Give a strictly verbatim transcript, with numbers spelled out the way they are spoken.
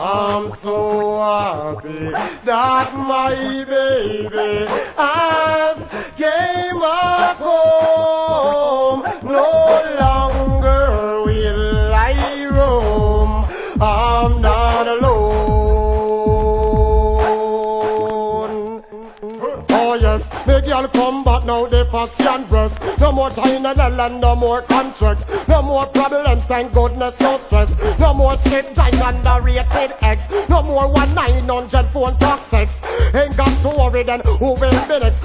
I'm so happy that my baby has came back home. No longer will I roam. I'm not alone. Oh yes, the girl come back now, the first can breast. No more time in the land, no more contracts. No more problems, thank goodness, no stress. No more slip time underrated X. No more one nine hundred phone talk sex. Ain't got to worry then, who will be next?